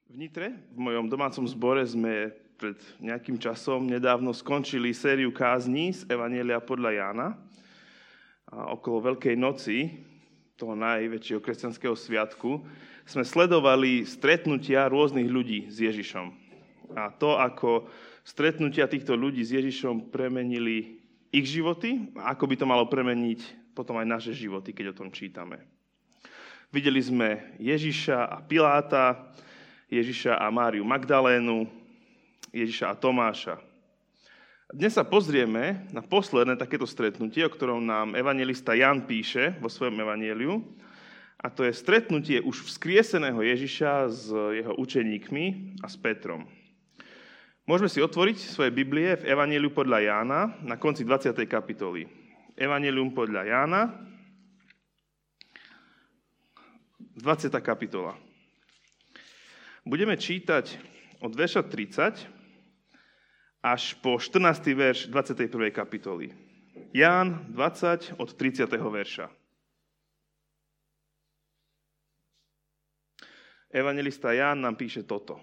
V Nitre, v mojom domácom zbore, sme pred nejakým časom nedávno skončili sériu kázní z Evanjelia podľa Jána. A okolo Veľkej noci, toho najväčšieho kresťanského sviatku, sme sledovali stretnutia rôznych ľudí s Ježišom. A to, ako stretnutia týchto ľudí s Ježišom premenili ich životy a ako by to malo premeniť potom aj naše životy, keď o tom čítame. Videli sme Ježiša a Piláta, Ježiša a Máriu Magdalénu, Ježiša a Tomáša. Dnes sa pozrieme na posledné takéto stretnutie, o ktorom nám evanjelista Ján píše vo svojom evanjeliu. A to je stretnutie už vzkrieseného Ježiša s jeho učeníkmi a s Petrom. Môžeme si otvoriť svoje Biblie v evanjeliu podľa Jána na konci 20. kapitoly. Evanjelium podľa Jána, 20. kapitola. Budeme čítať od verša 30 až po 14. verš 21. kapitoly. Ján 20 od 30. verša. Evanjelista Ján nám píše toto.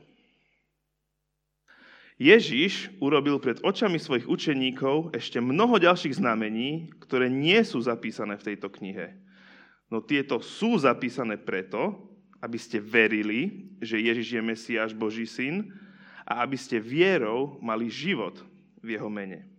Ježiš urobil pred očami svojich učeníkov ešte mnoho ďalších znamení, ktoré nie sú zapísané v tejto knihe. No tieto sú zapísané preto, aby ste verili, že Ježiš je Mesiáš, Boží syn, a aby ste vierou mali život v jeho mene.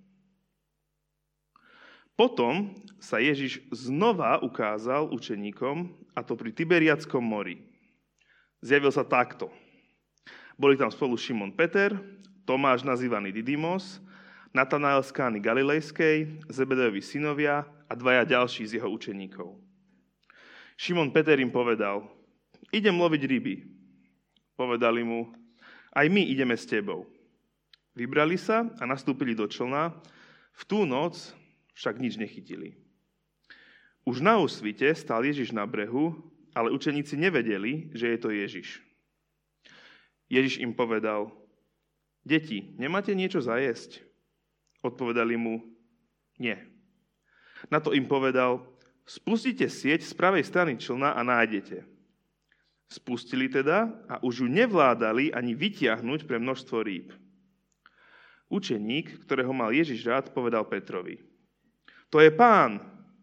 Potom sa Ježiš znova ukázal učeníkom, a to pri Tiberiadskom mori. Zjavil sa takto. Boli tam spolu Šimon Peter, Tomáš nazývaný Didymos, Natanael z Kány Galilejskej, Zebedejovi synovia a dvaja ďalší z jeho učeníkov. Šimon Peter im povedal: idem loviť ryby. Povedali mu: aj my ideme s tebou. Vybrali sa a nastúpili do člna, v tú noc však nič nechytili. Už na úsvite stál Ježiš na brehu, ale učeníci nevedeli, že je to Ježiš. Ježiš im povedal: deti, nemáte niečo zajesť? Odpovedali mu: nie. Na to im povedal: spustite sieť z pravej strany člna a nájdete. Spustili teda a už ju nevládali ani vytiahnuť pre množstvo rýb. Učeník, ktorého mal Ježiš rád, povedal Petrovi: to je Pán.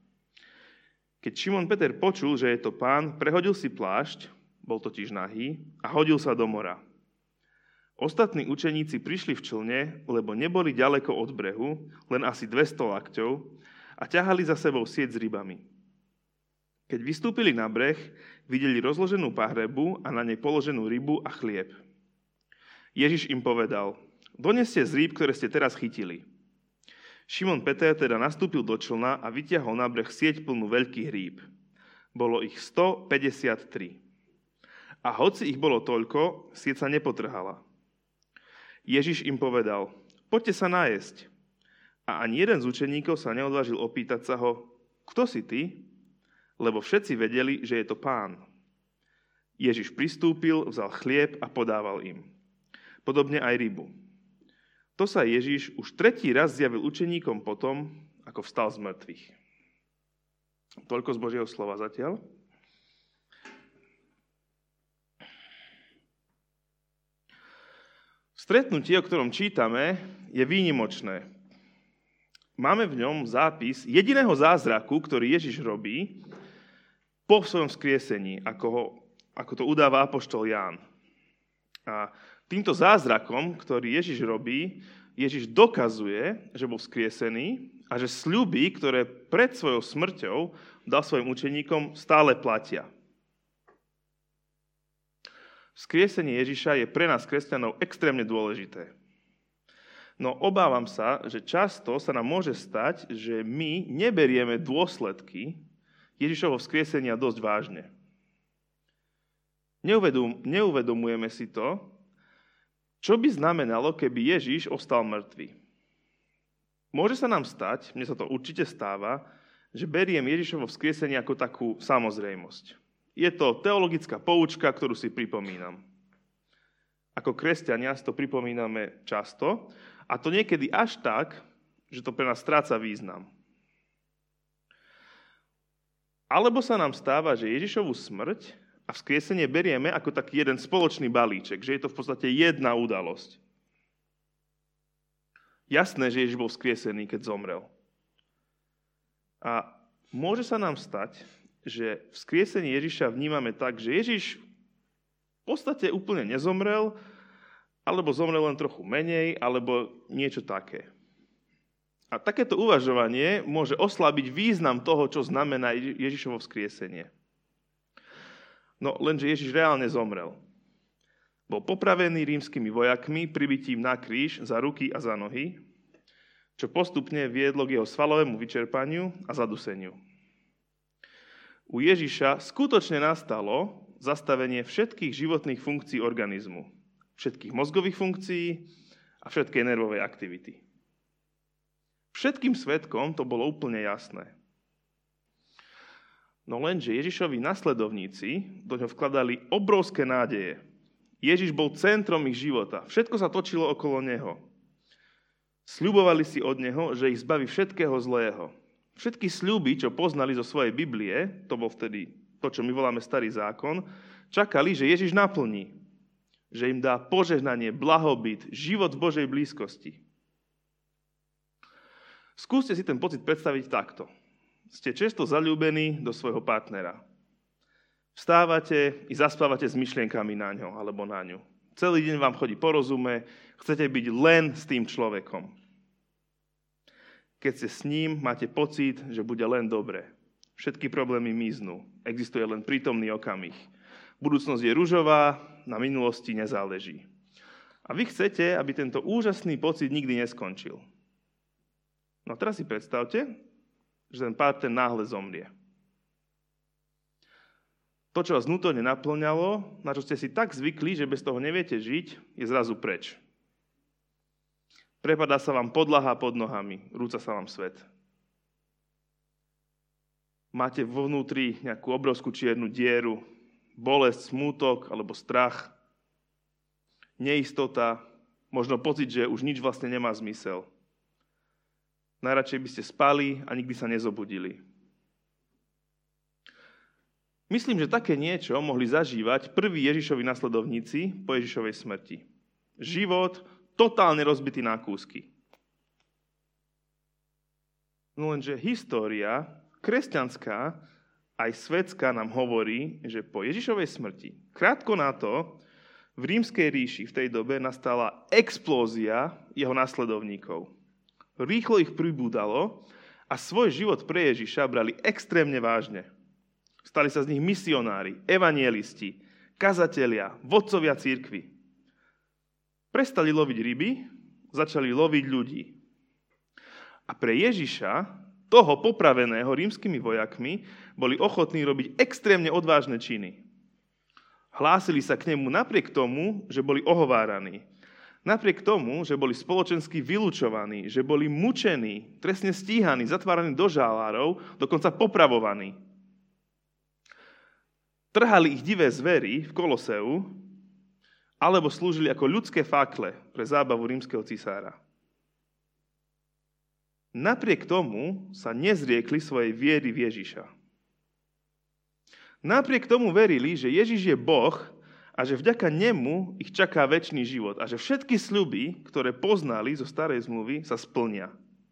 Keď Šimon Peter počul, že je to Pán, prehodil si plášť, bol totiž nahý, a hodil sa do mora. Ostatní učeníci prišli v člne, lebo neboli ďaleko od brehu, len asi 200 lakťov, a ťahali za sebou sieť s rybami. Keď vystúpili na breh, videli rozloženú pahrebu a na nej položenú rybu a chlieb. Ježiš im povedal: doneste z rýb, ktoré ste teraz chytili. Šimon Peter teda nastúpil do člna a vytiahol na breh sieť plnú veľkých rýb. Bolo ich 153. A hoci ich bolo toľko, sieť sa nepotrhala. Ježiš im povedal: poďte sa najesť. A ani jeden z učeníkov sa neodvážil opýtať sa ho: kto si ty? Lebo všetci vedeli, že je to Pán. Ježiš pristúpil, vzal chlieb a podával im. Podobne aj rybu. To sa Ježiš už 3. raz zjavil učeníkom potom, ako vstal z mŕtvych. Toľko z Božieho slova zatiaľ. Stretnutie, o ktorom čítame, je výnimočné. Máme v ňom zápis jediného zázraku, ktorý Ježiš robí po svojom vzkriesení, ako to udáva apoštol Ján. A týmto zázrakom, ktorý Ježiš robí, Ježiš dokazuje, že bol vzkriesený a že sľuby, ktoré pred svojou smrťou dal svojim učeníkom, stále platia. Vzkriesenie Ježiša je pre nás, kresťanov, extrémne dôležité. No obávam sa, že často sa nám môže stať, že my neberieme dôsledky Ježišovho vzkriesenia dosť vážne. Neuvedomujeme si to, čo by znamenalo, keby Ježiš ostal mŕtvy. Môže sa nám stať, mne sa to určite stáva, že beriem Ježišovo vzkriesenie ako takú samozrejmosť. Je to teologická poučka, ktorú si pripomínam. Ako kresťania si to pripomíname často, a to niekedy až tak, že to pre nás stráca význam. Alebo sa nám stáva, že Ježišovu smrť A vzkriesenie berieme ako taký jeden spoločný balíček, že je to v podstate jedna udalosť. Jasné, že Ježiš bol vzkriesený, keď zomrel. A môže sa nám stať, že vzkriesenie Ježiša vnímame tak, že Ježiš v podstate úplne nezomrel, alebo zomrel len trochu menej, alebo niečo také. A takéto uvažovanie môže oslabiť význam toho, čo znamená Ježišovo vzkriesenie. No lenže Ježiš reálne zomrel. Bol popravený rímskymi vojakmi pribitím na kríž za ruky a za nohy, čo postupne viedlo k jeho svalovému vyčerpaniu a zaduseniu. U Ježiša skutočne nastalo zastavenie všetkých životných funkcií organizmu, všetkých mozgových funkcií a všetkej nervovej aktivity. Všetkým svedkom to bolo úplne jasné. No lenže Ježišovi nasledovníci do ňoho vkladali obrovské nádeje. Ježiš bol centrom ich života. Všetko sa točilo okolo neho. Sľubovali si od neho, že ich zbaví všetkého zlého. Všetky sľuby, čo poznali zo svojej Biblie, to bol vtedy to, čo my voláme Starý zákon, čakali, že Ježiš naplní. Že im dá požehnanie, blahobyt, život v Božej blízkosti. Skúste si ten pocit predstaviť takto. Ste často zaľúbení do svojho partnera. Vstávate i zaspávate s myšlienkami na ňo alebo na ňu. Celý deň vám chodí po rozume, chcete byť len s tým človekom. Keď ste s ním, máte pocit, že bude len dobre. Všetky problémy miznú. Existuje len prítomný okamih. Budúcnosť je ružová, na minulosti nezáleží. A vy chcete, aby tento úžasný pocit nikdy neskončil. No teraz si predstavte, že ten partner náhle zomrie. To, čo vás vnútorne naplňalo, na čo ste si tak zvykli, že bez toho neviete žiť, je zrazu preč. Prepadá sa vám podlaha pod nohami, rúca sa vám svet. Máte vo vnútri nejakú obrovskú čiernu dieru, bolesť, smútok alebo strach, neistota, možno pocit, že už nič vlastne nemá zmysel. Najradšej by ste spali a nikdy sa nezobudili. Myslím, že také niečo mohli zažívať prví Ježišovi nasledovníci po Ježišovej smrti. Život totálne rozbitý na kúsky. No lenže história, kresťanská aj svetská nám hovorí, že po Ježišovej smrti, krátko na to, v Rímskej ríši v tej dobe nastala explózia jeho nasledovníkov. Rýchlo ich pribúdalo a svoj život pre Ježiša brali extrémne vážne. Stali sa z nich misionári, evanielisti, kazatelia, vodcovia cirkvi. Prestali loviť ryby, začali loviť ľudí. A pre Ježiša, toho popraveného rímskymi vojakmi, boli ochotní robiť extrémne odvážne činy. Hlásili sa k nemu napriek tomu, že boli ohováraní. Napriek tomu, že boli spoločensky vylúčovaní, že boli mučení, trestne stíhaní, zatváraní do žalárov, dokonca popravovaní. Trhali ich divé zvery v Koloseu, alebo slúžili ako ľudské fakle pre zábavu rímskeho cisára. Napriek tomu sa nezriekli svojej viery v Ježiša. Napriek tomu verili, že Ježiš je Boh a že vďaka nemu ich čaká večný život a že všetky sľuby, ktoré poznali zo starej zmluvy, sa splnia.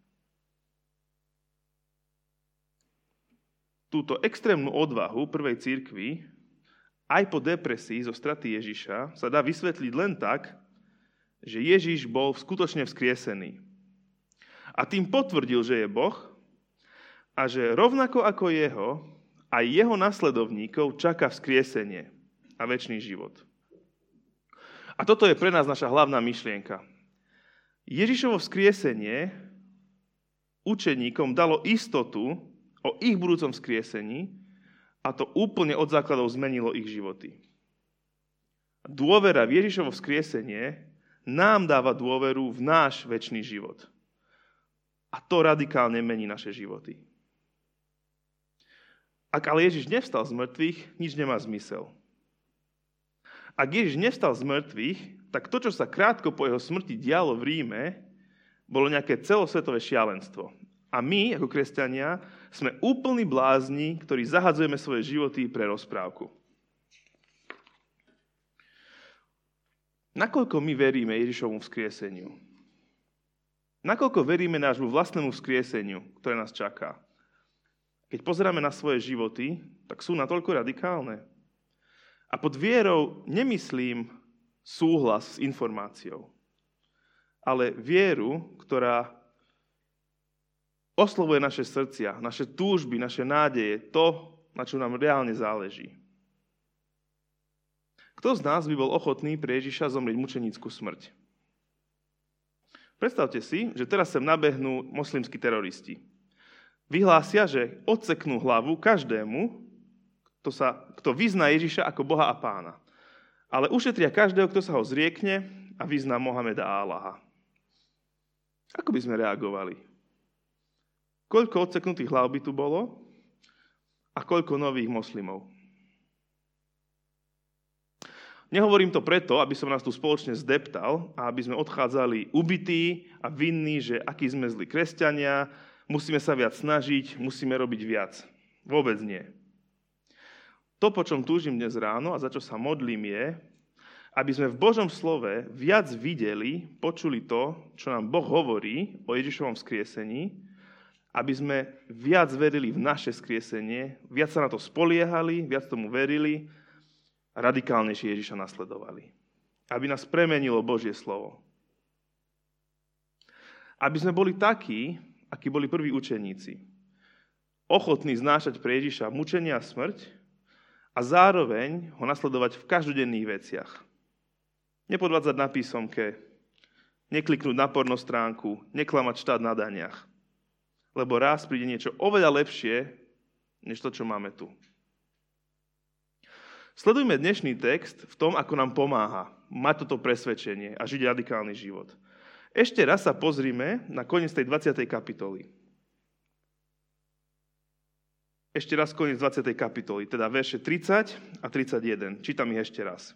Túto extrémnu odvahu prvej cirkvi aj po depresii zo straty Ježiša sa dá vysvetliť len tak, že Ježiš bol skutočne vzkriesený. A tým potvrdil, že je Boh a že rovnako ako jeho, aj jeho nasledovníkov čaká vzkriesenie a večný život. A toto je pre nás naša hlavná myšlienka. Ježišovo vzkriesenie učeníkom dalo istotu o ich budúcom vzkriesení a to úplne od základov zmenilo ich životy. Dôvera v Ježišovo vzkriesenie nám dáva dôveru v náš večný život. A to radikálne mení naše životy. Ak ale Ježiš nevstal z mŕtvych, nič nemá zmysel. Ak Ježiš nevstal z mŕtvych, tak to, čo sa krátko po jeho smrti dialo v Ríme, bolo nejaké celosvetové šialenstvo. A my, ako kresťania, sme úplní blázni, ktorí zahadzujeme svoje životy pre rozprávku. Nakoľko my veríme Ježišovmu vzkrieseniu? Nakoľko veríme nášmu vlastnému vzkrieseniu, ktoré nás čaká? Keď pozeráme na svoje životy, tak sú natoľko radikálne. A pod vierou nemyslím súhlas s informáciou, ale vieru, ktorá oslovuje naše srdcia, naše túžby, naše nádeje, to, na čo nám reálne záleží. Kto z nás by bol ochotný pre Ježiša zomrieť mučenícku smrť? Predstavte si, že teraz sem nabehnú moslimskí teroristi. Vyhlásia, že odseknú hlavu každému, kto vyzná Ježiša ako Boha a Pána. Ale ušetria každého, kto sa ho zriekne a vyzná Mohameda a Allaha. Ako by sme reagovali? Koľko odseknutých hlav by tu bolo a koľko nových moslimov? Nehovorím to preto, aby som nás tu spoločne zdeptal a aby sme odchádzali ubití a vinní, že akí sme zlí kresťania, musíme sa viac snažiť, musíme robiť viac. Vôbec nie. To, po čom túžim dnes ráno a za čo sa modlím, je, aby sme v Božom slove viac videli, počuli to, čo nám Boh hovorí o Ježišovom vzkriesení, aby sme viac verili v naše vzkriesenie, viac sa na to spoliehali, viac tomu verili, radikálnejšie Ježiša nasledovali. Aby nás premenilo Božie slovo. Aby sme boli takí, akí boli prví učeníci. Ochotní znášať pre Ježiša mučenie a smrť a zároveň ho nasledovať v každodenných veciach. Nepodvádzať na písomke, nekliknúť na pornostránku, neklamať štát na daniach. Lebo raz príde niečo oveľa lepšie, než to, čo máme tu. Sledujme dnešný text v tom, ako nám pomáha mať toto presvedčenie a žiť radikálny život. Ešte raz sa pozrime na koniec tej 20. kapitoly. Ešte raz koniec 20. kapitoly, teda verše 30 a 31. Čítam ich ešte raz.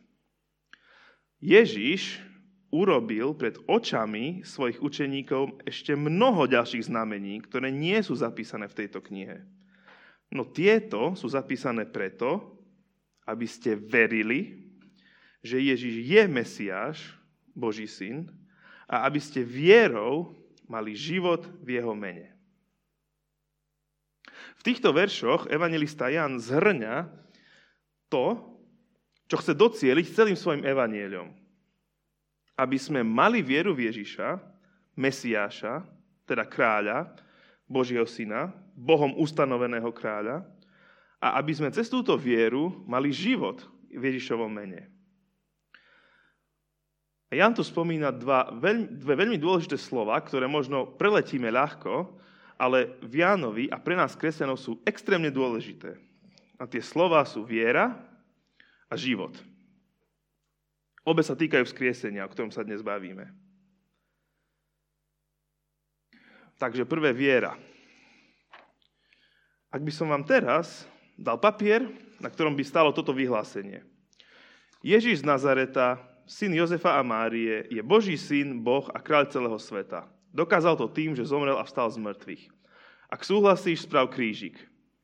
Ježiš urobil pred očami svojich učeníkov ešte mnoho ďalších znamení, ktoré nie sú zapísané v tejto knihe. No tieto sú zapísané preto, aby ste verili, že Ježiš je Mesiáš, Boží syn, a aby ste vierou mali život v jeho mene. V týchto veršoch evanjelista Ján zhrňa to, čo chce docieliť celým svojim evanjeliom. Aby sme mali vieru v Ježiša, Mesiáša, teda kráľa, Božieho syna, Bohom ustanoveného kráľa, a aby sme cez túto vieru mali život v Ježišovom mene. A Ján tu spomína dve veľmi dôležité slova, ktoré možno preletíme ľahko, ale v Jánovi a pre nás kresťanov sú extrémne dôležité. A tie slova sú viera a život. Obe sa týkajú vzkriesenia, o ktorom sa dnes bavíme. Takže prvé viera. Ak by som vám teraz dal papier, na ktorom by stalo toto vyhlásenie. Ježiš z Nazareta, syn Jozefa a Márie, je Boží syn, Boh a kráľ celého sveta. Dokázal to tým, že zomrel a vstal z mŕtvych. Ak súhlasíš, sprav krížik.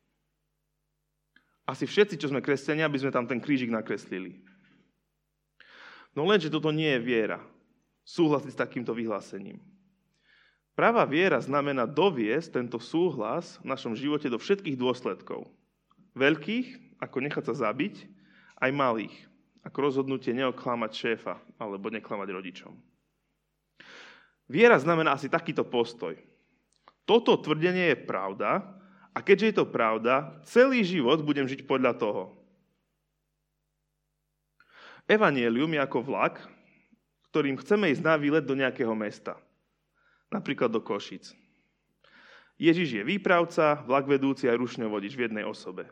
Asi všetci, čo sme kresťania, by sme tam ten krížik nakreslili. No lenže toto nie je viera. Súhlasiť s takýmto vyhlásením. Pravá viera znamená doviesť tento súhlas v našom živote do všetkých dôsledkov. Veľkých, ako nechať sa zabiť, aj malých, ako rozhodnutie neoklamať šéfa alebo neklamať rodičom. Viera znamená asi takýto postoj. Toto tvrdenie je pravda a keďže je to pravda, celý život budem žiť podľa toho. Evanjelium je ako vlak, ktorým chceme ísť na výlet do nejakého mesta. Napríklad do Košíc. Ježiš je výpravca, vlak vedúci a rušňovodič v jednej osobe.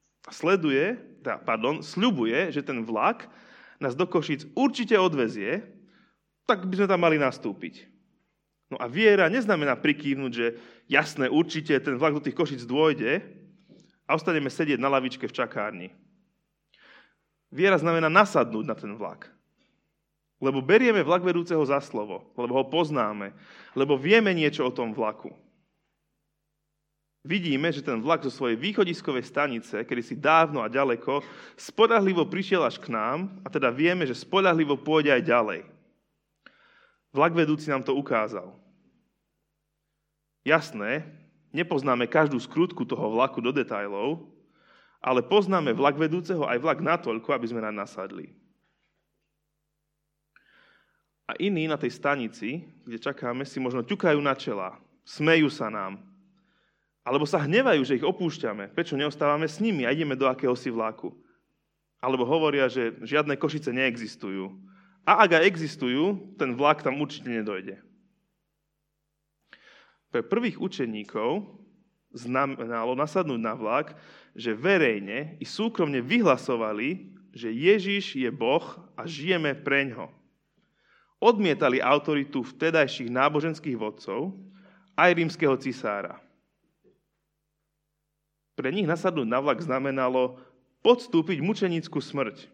Sľubuje, že ten vlak nás do Košíc určite odvezie, tak by sme tam mali nastúpiť. No a viera neznamená prikývnuť, že jasné, určite ten vlak do tých Košíc dôjde a ostaneme sedieť na lavičke v čakárni. Viera znamená nasadnúť na ten vlak. Lebo berieme vlak vedúceho za slovo, lebo ho poznáme, lebo vieme niečo o tom vlaku. vidíme, že ten vlak zo svojej východiskovej stanice, kedy si dávno a ďaleko, spoľahlivo prišiel až k nám a teda vieme, že spoľahlivo pôjde aj ďalej. Vlak vedúci nám to ukázal. Jasné, nepoznáme každú skrutku toho vlaku do detailov, ale poznáme vlak vedúceho aj vlak natoľko, aby sme naň nasadli. A iní na tej stanici, kde čakáme, si možno ťukajú na čela, smejú sa nám, alebo sa hnevajú, že ich opúšťame, prečo neostávame s nimi a ideme do akéhosi vlaku. Alebo hovoria, že žiadne Košice neexistujú. A ak aj existujú, ten vlak tam určite nedojde. Pre prvých učeníkov znamenalo nasadnúť na vlak, že verejne i súkromne vyhlasovali, že Ježiš je Boh a žijeme preňho. Odmietali autoritu vtedajších náboženských vodcov aj rímskeho cisára. Pre nich nasadnúť na vlak znamenalo podstúpiť mučenícku smrť.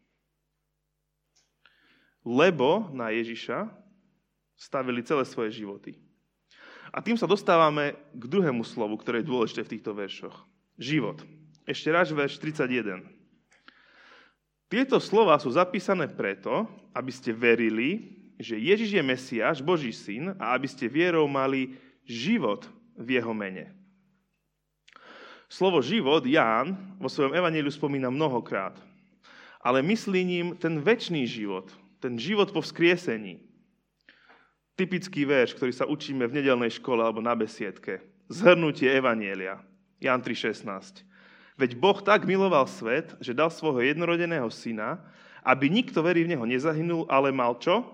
Lebo na Ježiša stavili celé svoje životy. A tým sa dostávame k druhému slovu, ktoré je dôležité v týchto veršoch. Život. Ešte raz verš 31. Tieto slová sú zapísané preto, aby ste verili, že Ježiš je Mesiáš, Boží syn, a aby ste vierou mali život v jeho mene. Slovo život Ján vo svojom evanjeliu spomína mnohokrát, ale myslí ním ten večný život, ten život po vzkriesení. Typický verš, ktorý sa učíme v nedeľnej škole alebo na besiedke. Zhrnutie evanjelia. Ján 3,16. Veď Boh tak miloval svet, že dal svojho jednorodeného syna, aby nikto verí v neho nezahynul, ale mal čo?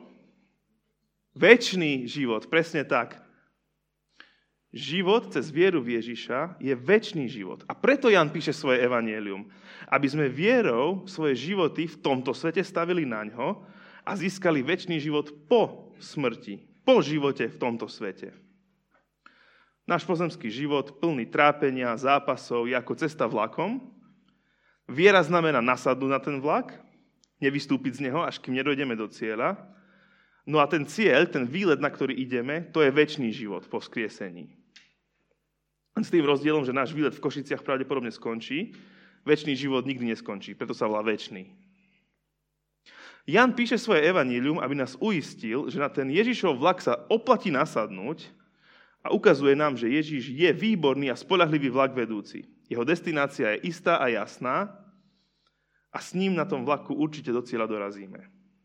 Večný život, presne tak. Život cez vieru v Ježiša je večný život. A preto Ján píše svoje evanjelium. Aby sme vierou svoje životy v tomto svete stavili naňho a získali večný život po smrti, po živote v tomto svete. Náš pozemský život plný trápenia, zápasov je ako cesta vlakom. Viera znamená nasadnúť na ten vlak, nevystúpiť z neho, až kým nedojdeme do cieľa. No a ten cieľ, ten výlet, na ktorý ideme, to je večný život po vzkriesení. S tým rozdielom, že náš výlet v Košiciach pravdepodobne skončí, večný život nikdy neskončí, preto sa volá večný. Ján píše svoje evanjelium, aby nás uistil, že na ten Ježišov vlak sa oplatí nasadnúť a ukazuje nám, že Ježiš je výborný a spoľahlivý vlak vedúci. Jeho destinácia je istá a jasná a s ním na tom vlaku určite do cieľa dorazíme.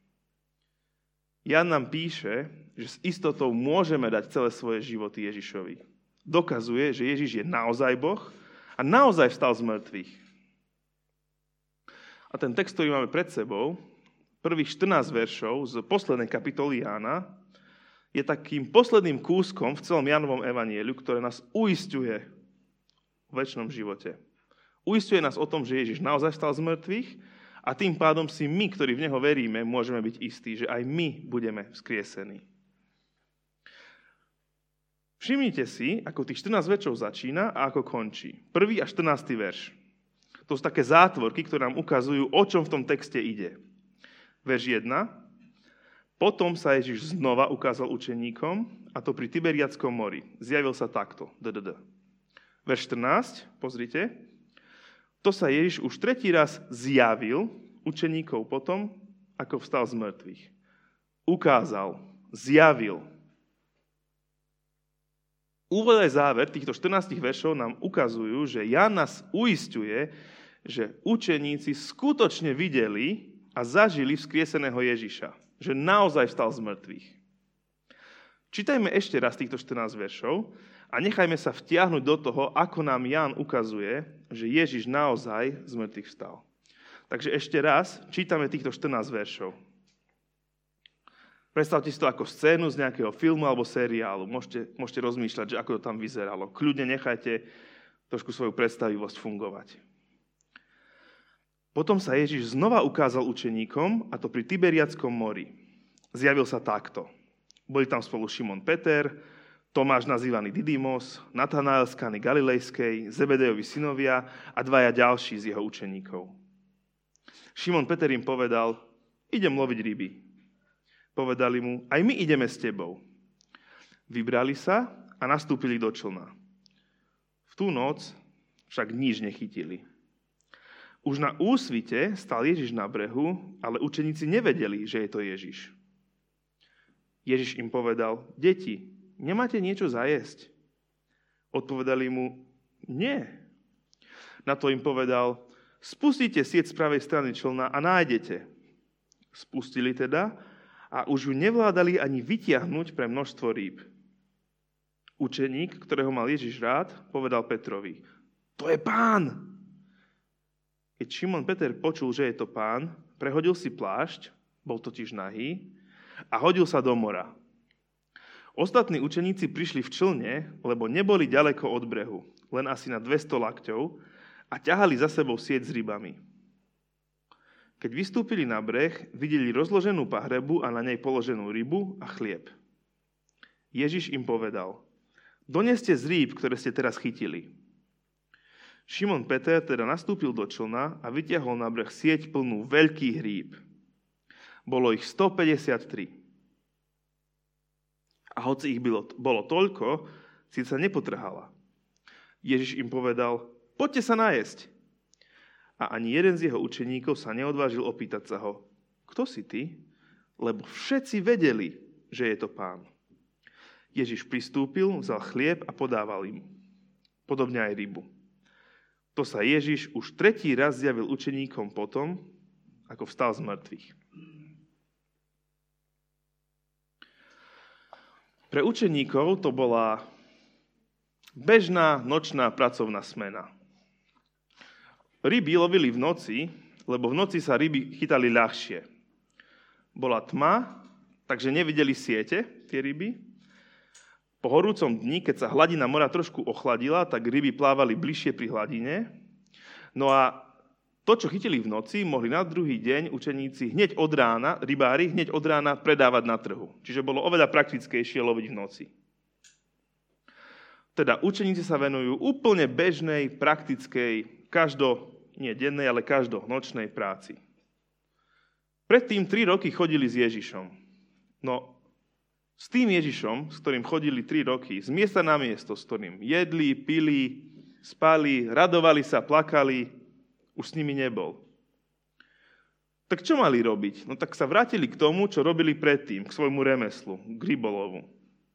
Ján nám píše, že s istotou môžeme dať celé svoje životy Ježišovi. Dokazuje, že Ježiš je naozaj Boh a naozaj vstal z mŕtvych. A ten text, ktorý máme pred sebou, prvých 14 veršov z poslednej kapitoly Jána, je takým posledným kúskom v celom Jánovom evanjeliu, ktoré nás uisťuje v večnom živote. Uisťuje nás o tom, že Ježiš naozaj vstal z mŕtvych a tým pádom si my, ktorí v Neho veríme, môžeme byť istí, že aj my budeme vzkriesení. Všimnite si, ako tých 14 veršov začína a ako končí. 1. a 14. verš. To sú také zátvorky, ktoré nám ukazujú, o čom v tom texte ide. Verš 1. Potom sa Ježiš znova ukázal učeníkom, a to pri Tiberiadskom mori. Zjavil sa takto. Verš 14, pozrite. To sa Ježiš už tretí raz zjavil učeníkov potom, ako vstal z mŕtvych. Ukázal, zjavil. Úvod aj záver týchto 14 veršov nám ukazujú, že Ján nás uisťuje, že učeníci skutočne videli a zažili vzkrieseného Ježiša. Že naozaj vstal z mŕtvych. Čítajme ešte raz týchto 14 veršov a nechajme sa vtiahnuť do toho, ako nám Ján ukazuje, že Ježiš naozaj z mŕtvych vstal. Takže ešte raz čítame týchto 14 veršov. Predstavte si to ako scénu z nejakého filmu alebo seriálu. Môžete rozmýšľať, že ako to tam vyzeralo. Kľudne nechajte trošku svoju predstavivosť fungovať. Potom sa Ježiš znova ukázal učeníkom, a to pri Tiberiadskom mori. Zjavil sa takto. Boli tam spolu Šimon Peter, Tomáš nazývaný Didymos, Natanael z Kany Galilejskej, Zebedejovi synovia a dvaja ďalší z jeho učeníkov. Šimon Peter im povedal, idem loviť ryby. Povedali mu, aj my ideme s tebou. Vybrali sa a nastúpili do člna. V tú noc však nič nechytili. Už na úsvite stál Ježiš na brehu, ale učeníci nevedeli, že je to Ježiš. Ježiš im povedal: deti, nemáte niečo zajesť? Odpovedali mu: nie. Na to im povedal: spustite sieť z pravej strany člna a nájdete. Spustili teda a už ju nevládali ani vytiahnuť pre množstvo rýb. Učeník, ktorého mal Ježiš rád, povedal Petrovi: to je Pán! Keď Šimon Peter počul, že je to Pán, prehodil si plášť, bol totiž nahý, a hodil sa do mora. Ostatní učeníci prišli v člne, lebo neboli ďaleko od brehu, len asi na 200 lakťov, a ťahali za sebou sieť s rybami. Keď vystúpili na breh, videli rozloženú pahrebu a na nej položenú rybu a chlieb. Ježiš im povedal: doneste z rýb, ktoré ste teraz chytili. Šimon Peter teda nastúpil do člna a vytiahol na breh sieť plnú veľkých rýb. Bolo ich 153. A hoci ich bolo toľko, sieť sa nepotrhala. Ježiš im povedal: poďte sa najesť. A ani jeden z jeho učeníkov sa neodvážil opýtať sa ho: kto si ty? Lebo všetci vedeli, že je to Pán. Ježiš pristúpil, vzal chlieb a podával im. Podobne aj rybu. To sa Ježiš už 3. raz zjavil učeníkom potom, ako vstal z mŕtvych. Pre učeníkov to bola bežná nočná pracovná smena. Ryby lovili v noci, lebo v noci sa ryby chytali ľahšie. Bola tma, takže nevideli siete, tie ryby. Po horúcom dni, keď sa hladina mora trošku ochladila, tak ryby plávali bližšie pri hladine. No a to, čo chytili v noci, mohli na druhý deň učeníci rybári hneď od rána predávať na trhu. Čiže bolo oveľa praktickejšie loviť v noci. Teda učeníci sa venujú úplne bežnej, praktickej, nie dennej, ale každonočnej práci. Predtým 3 roky chodili s Ježišom. No, s tým Ježišom, s ktorým chodili 3 roky, z miesta na miesto, s ktorým jedli, pili, spali, radovali sa, plakali, už s nimi nebol. Tak čo mali robiť? No tak sa vrátili k tomu, čo robili predtým, k svojmu remeslu, k rybolovu.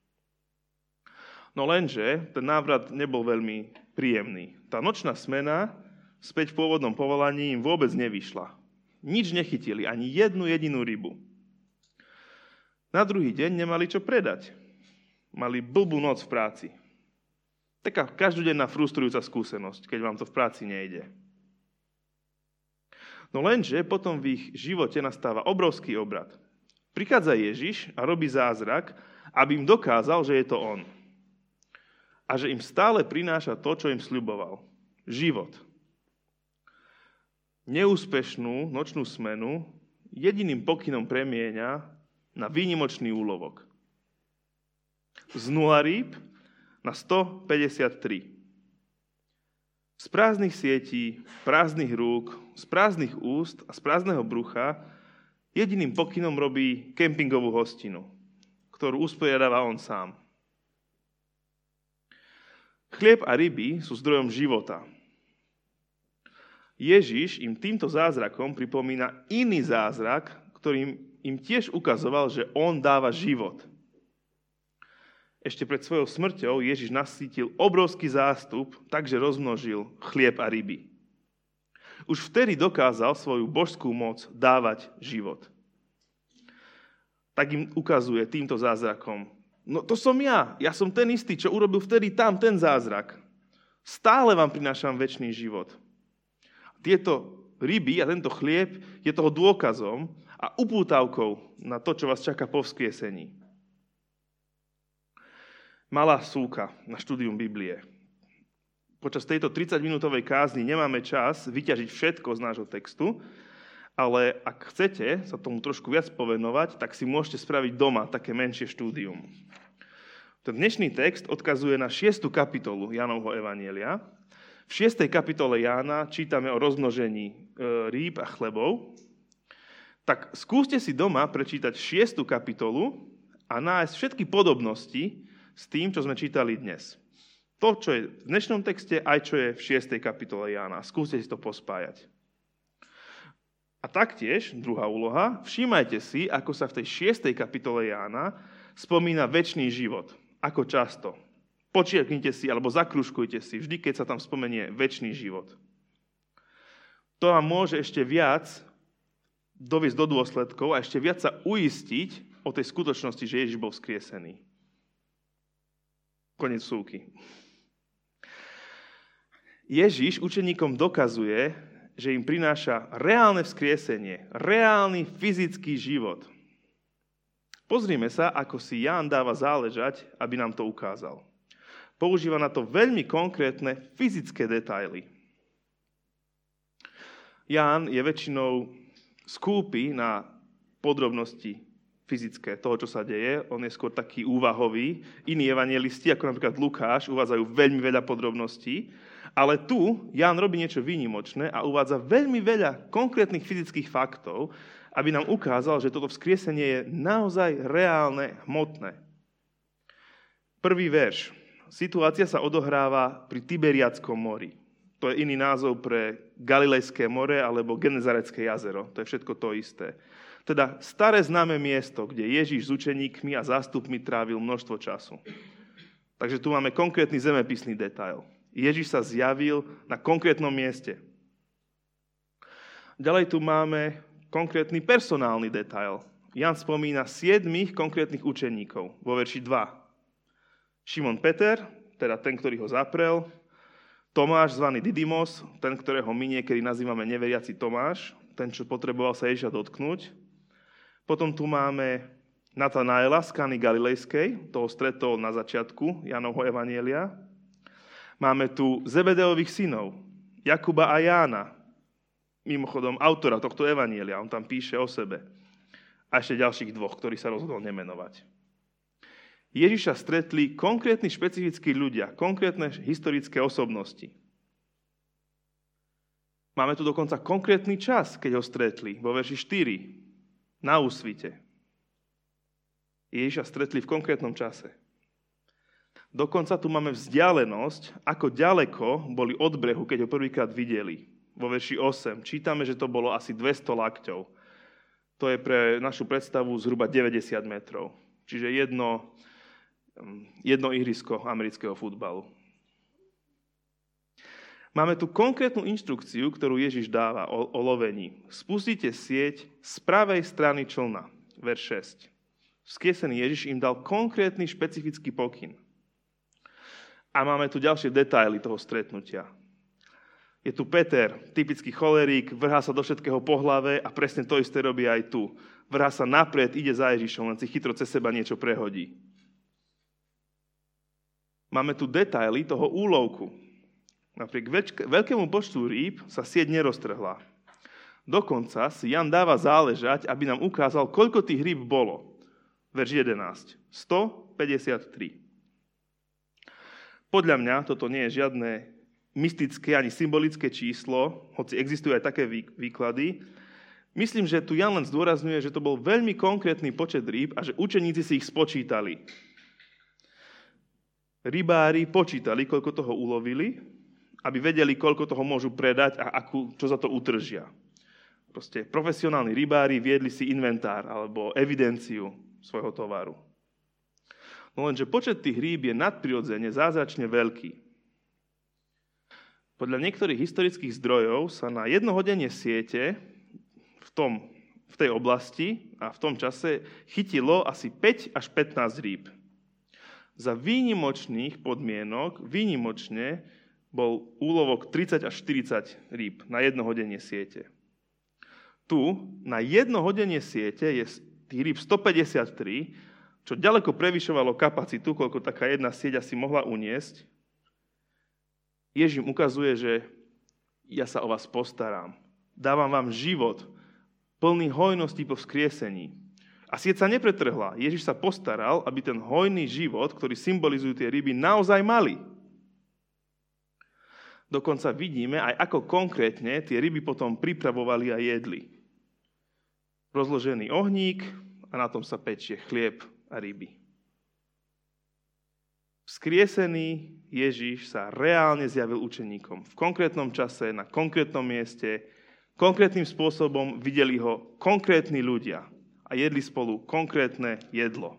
No lenže ten návrat nebol veľmi príjemný. Tá nočná smena späť v pôvodnom povolaní im vôbec nevyšla. Nič nechytili, ani jednu jedinú rybu. Na druhý deň nemali čo predať. Mali blbú noc v práci. Taká každodenná frustrujúca skúsenosť, keď vám to v práci nejde. No lenže potom v ich živote nastáva obrovský obrad. Prichádza Ježiš a robí zázrak, aby im dokázal, že je to on. A že im stále prináša to, čo im sľuboval. Život. Neúspešnú nočnú smenu jediným pokynom premieňa na výnimočný úlovok. Z 0 rýb na 153. Z prázdnych sietí, prázdnych rúk, z prázdnych úst a z prázdneho brucha jediným pokynom robí kempingovú hostinu, ktorú usporiadáva on sám. Chlieb a ryby sú zdrojom života. Ježiš im týmto zázrakom pripomína iný zázrak, ktorým im tiež ukazoval, že on dáva život. Ešte pred svojou smrťou Ježiš nasýtil obrovský zástup, takže rozmnožil chlieb a ryby. Už vtedy dokázal svoju božskú moc dávať život. Tak im ukazuje týmto zázrakom: no to som ja som ten istý, čo urobil vtedy tam ten zázrak. Stále vám prinášam večný život. Tieto ryby a tento chlieb je toho dôkazom a upútavkou na to, čo vás čaká po vzkriesení. Malá súka na štúdium Biblie. Počas tejto 30-minútovej kázni nemáme čas vyťažiť všetko z nášho textu, ale ak chcete sa tomu trošku viac povenovať, tak si môžete spraviť doma také menšie štúdium. Ten dnešný text odkazuje na 6. kapitolu Jánovho evanjelia. V 6. kapitole Jána čítame o rozmnožení rýb a chlebov. Tak skúste si doma prečítať 6. kapitolu a nájsť všetky podobnosti s tým, čo sme čítali dnes. To, čo je v dnešnom texte, aj čo je v 6. kapitole Jána. Skúste si to pospájať. A taktiež, druhá úloha, všímajte si, ako sa v tej 6. kapitole Jána spomína večný život. Ako často. Počiarknite si, alebo zakružkujte si, vždy, keď sa tam spomenie večný život. To vám môže ešte viac doviesť do dôsledkov a ešte viac sa uistiť o tej skutočnosti, že Ježiš bol vzkriesený. Koniec súky. Ježiš učeníkom dokazuje, že im prináša reálne vzkriesenie, reálny fyzický život. Pozrime sa, ako si Ján dáva záležať, aby nám to ukázal. Používa na to veľmi konkrétne fyzické detaily. Ján je väčšinou skúpy na podrobnosti fyzické toho, čo sa deje. On je skôr taký úvahový. Iní evanjelisti, ako napríklad Lukáš, uvádzajú veľmi veľa podrobností. Ale tu Ján robí niečo výnimočné a uvádza veľmi veľa konkrétnych fyzických faktov, aby nám ukázal, že toto vzkriesenie je naozaj reálne, hmotné. Prvý verš. Situácia sa odohráva pri Tiberiadskom mori. To je iný názov pre Galilejské more alebo Genezarecké jazero. To je všetko to isté. Teda staré známe miesto, kde Ježiš s učeníkmi a zástupmi trávil množstvo času. Takže tu máme konkrétny zemepisný detail. Ježiš sa zjavil na konkrétnom mieste. Ďalej tu máme konkrétny personálny detail. Ján spomína 7 konkrétnych učeníkov vo verši 2. Šimon Peter, teda ten, ktorý ho zaprel, Tomáš, zvaný Didymos, ten, ktorého my niekedy nazývame neveriaci Tomáš, ten, čo potreboval sa Ježiša dotknúť. Potom tu máme Natanaela z Kany Galilejskej, toho stretol na začiatku Jánovho evanjelia. Máme tu Zebedeových synov, Jakuba a Jána, mimochodom autora tohto evanjelia, on tam píše o sebe. A ešte ďalších 2, ktorí sa rozhodol nemenovať. Ježiša stretli konkrétni špecifickí ľudia, konkrétne historické osobnosti. Máme tu dokonca konkrétny čas, keď ho stretli, vo verši 4, na úsvite. Ježiša stretli v konkrétnom čase. Dokonca tu máme vzdialenosť, ako ďaleko boli od brehu, keď ho prvýkrát videli. Vo verši 8 čítame, že to bolo asi 200 lakťov. To je pre našu predstavu zhruba 90 metrov. Čiže jedno ihrisko amerického futbalu. Máme tu konkrétnu inštrukciu, ktorú Ježiš dáva o lovení. Spustite sieť z pravej strany člna. Verš 6. Vzkriesený Ježiš im dal konkrétny špecifický pokyn. A máme tu ďalšie detaily toho stretnutia. Je tu Peter, typický cholerík, vrhá sa do všetkého po hlave a presne to isté robí aj tu. Vrhá sa napred, ide za Ježišom, len si chytro cez seba niečo prehodí. Máme tu detaily toho úlovku. Napriek veľkému počtu rýb sa sieť neroztrhla. Dokonca si Ján dáva záležať, aby nám ukázal, koľko tých rýb bolo. Verš 11. 153. Podľa mňa toto nie je žiadne mystické ani symbolické číslo, hoci existujú aj také výklady. Myslím, že tu Ján len zdôrazňuje, že to bol veľmi konkrétny počet rýb a že učeníci si ich spočítali. Rybári počítali, koľko toho ulovili, aby vedeli, koľko toho môžu predať a čo za to utržia. Proste profesionálni rybári viedli si inventár alebo evidenciu svojho tovaru. No lenže počet tých rýb je nadprirodzene zázračne veľký. Podľa niektorých historických zdrojov sa na jedno hodenie siete v tej oblasti a v tom čase chytilo asi 5 až 15 rýb. Za výnimočných podmienok, výnimočne, bol úlovok 30 až 40 rýb na jedno hodenie siete. Tu na jedno hodenie siete je tých rýb 153, čo ďaleko prevyšovalo kapacitu, koľko taká jedna sieť asi mohla uniesť. Ježiš im ukazuje, že ja sa o vás postaram. Dávam vám život, plný hojnosti po vzkriesení. A sieť sa nepretrhla. Ježiš sa postaral, aby ten hojný život, ktorý symbolizujú tie ryby, naozaj mali. Dokonca vidíme aj ako konkrétne tie ryby potom pripravovali a jedli. Rozložený ohník a na tom sa pečie chlieb a ryby. Vzkriesený Ježiš sa reálne zjavil učeníkom v konkrétnom čase, na konkrétnom mieste, konkrétnym spôsobom videli ho konkrétni ľudia a jedli spolu konkrétne jedlo.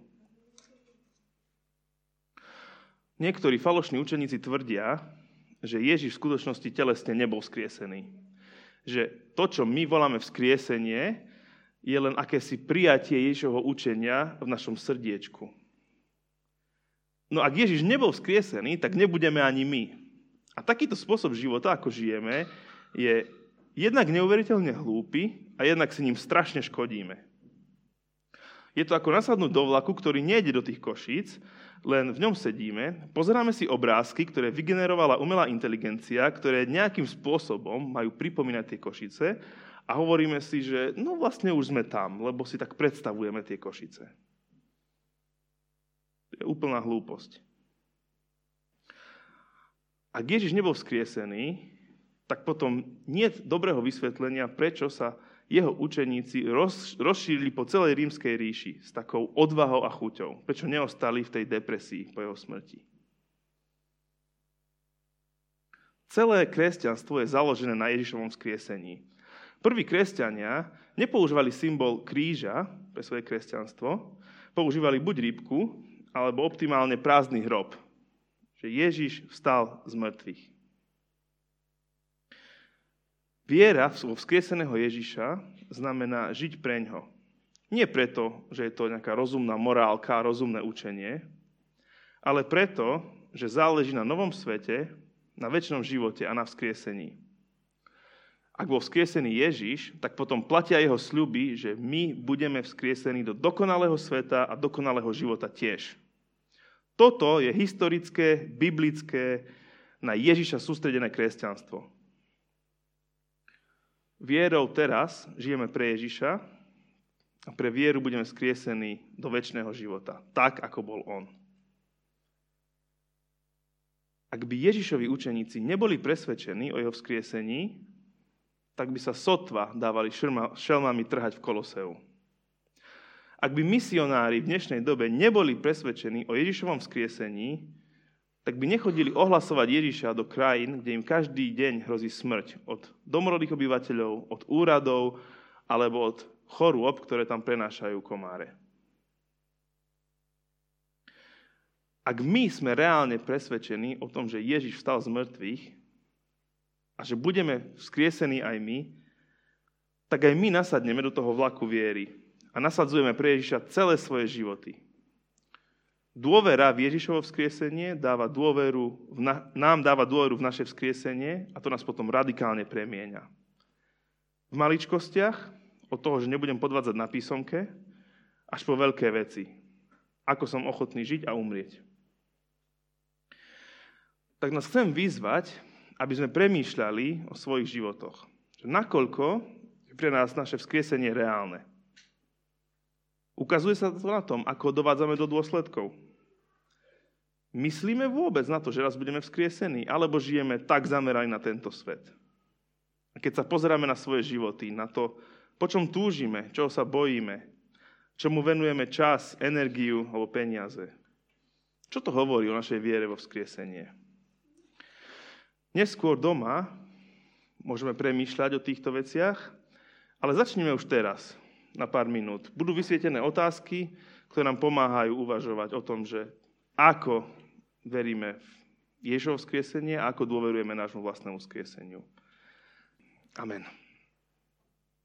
Niektorí falošní učeníci tvrdia, že Ježiš v skutočnosti telesne nebol vzkriesený. Že to, čo my voláme vzkriesenie, je len akési prijatie Ježišovho učenia v našom srdiečku. No ak Ježiš nebol vzkriesený, tak nebudeme ani my. A takýto spôsob života, ako žijeme, je jednak neuveriteľne hlúpy a jednak si ním strašne škodíme. Je to ako nasadnúť do vlaku, ktorý nejde do tých Košíc, len v ňom sedíme, pozeráme si obrázky, ktoré vygenerovala umelá inteligencia, ktoré nejakým spôsobom majú pripomínať tie Košice a hovoríme si, že no vlastne už sme tam, lebo si tak predstavujeme tie Košice. To je úplná hlúposť. Ak Ježiš nebol vzkriesený, tak potom nie je dobrého vysvetlenia, prečo sa jeho učeníci rozšírili po celej rímskej ríši s takou odvahou a chuťou. Prečo neostali v tej depresii po jeho smrti. Celé kresťanstvo je založené na Ježišovom vzkriesení. Prví kresťania nepoužívali symbol kríža pre svoje kresťanstvo, používali buď rybku, alebo optimálne prázdny hrob. Že Ježiš vstal z mŕtvych. Viera vo vzkrieseného Ježiša znamená žiť preňho. Nie preto, že je to nejaká rozumná morálka, rozumné učenie, ale preto, že záleží na novom svete, na večnom živote a na vzkriesení. Ak bol vzkriesený Ježiš, tak potom platia jeho sľuby, že my budeme vzkriesení do dokonalého sveta a dokonalého života tiež. Toto je historické, biblické, na Ježiša sústredené kresťanstvo. Vierou teraz žijeme pre Ježiša a pre vieru budeme vzkriesení do večného života, tak ako bol on. Ak by Ježišovi učeníci neboli presvedčení o jeho vzkriesení, tak by sa sotva dávali šelmami trhať v Koloseu. Ak by misionári v dnešnej dobe neboli presvedčení o Ježišovom vzkriesení, tak by nechodili ohlasovať Ježiša do krajín, kde im každý deň hrozí smrť. Od domorodých obyvateľov, od úradov alebo od chorôb, ktoré tam prenášajú komáre. Ak my sme reálne presvedčení o tom, že Ježiš vstal z mŕtvych a že budeme vzkriesení aj my, tak aj my nasadneme do toho vlaku viery a nasadzujeme pre Ježiša celé svoje životy. Dôvera v Ježišovo vzkriesenie nám dáva dôveru v naše vzkriesenie a to nás potom radikálne premieňa. V maličkostiach, od toho, že nebudem podvádzať na písomke, až po veľké veci. Ako som ochotný žiť a umrieť. Tak nás chcem vyzvať, aby sme premýšľali o svojich životoch. Nakoľko je pre nás naše vzkriesenie reálne. Ukazuje sa to na tom, ako dovádzame do dôsledkov. Myslíme vôbec na to, že raz budeme vzkriesení, alebo žijeme tak zameraní na tento svet? A keď sa pozeráme na svoje životy, na to, po čom túžime, čoho sa bojíme, čomu venujeme čas, energiu alebo peniaze. Čo to hovorí o našej viere vo vzkriesenie? Neskôr doma môžeme premýšľať o týchto veciach, ale začneme už teraz, na pár minút. Budú vysvietené otázky, ktoré nám pomáhajú uvažovať o tom, že ako veríme v Ježišovo vzkriesenie a ako dôverujeme nášmu vlastnému vzkrieseniu. Amen.